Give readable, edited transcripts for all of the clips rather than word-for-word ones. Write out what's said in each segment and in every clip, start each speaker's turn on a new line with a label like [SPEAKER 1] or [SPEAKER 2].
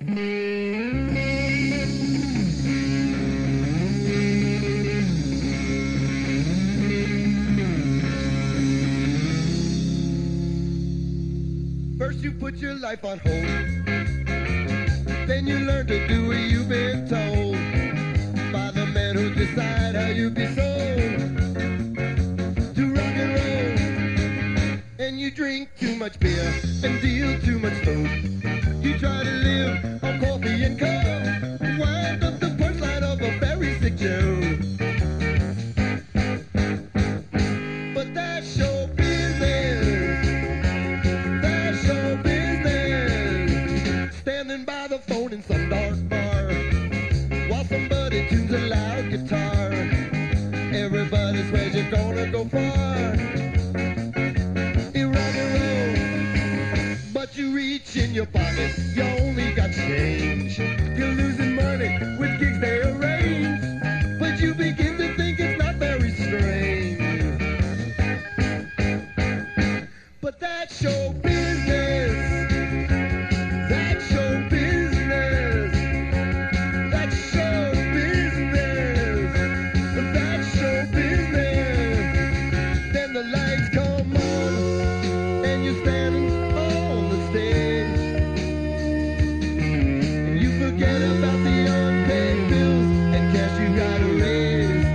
[SPEAKER 1] First you put your life on hold, then you learn to do what you've been told by the man who decide how you be sold to rock and roll. And you drink too much beer and deal too much dope. You try to live on coffee and coke, wind up the punchline of a very sick joke. But that's your business. That's your business. Standing by the phone in some dark bar while somebody tunes a loud guitar. Everybody swears you're gonna go far in rock and roll, but you reach in your pocket, you only got change. You're losing money with gigs they arrange, but you begin to think it's not very strange. But that's your business. That's your business. That's your business. That's your business. Then the lights come on and you're standing on the stage. And you forget about the unpaid bills and cash you gotta raise.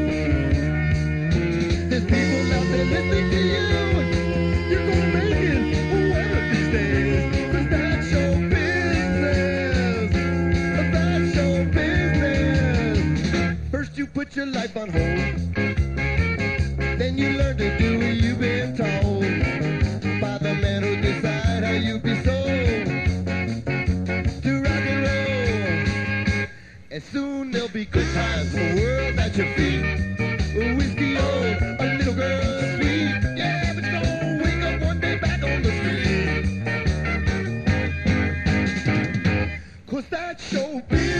[SPEAKER 1] There's people out there listening to you. You're gonna make it one of these days. 'Cause that's your business. That's your business. First you put your life on hold, then you learn to do what you've been told by the man who decide how you be sold to rock and roll. And soon there'll be good times, the world at your feet. A whiskey on a little girl's feet. Yeah, but don't wake up one day back on the street. 'Cause that's your business.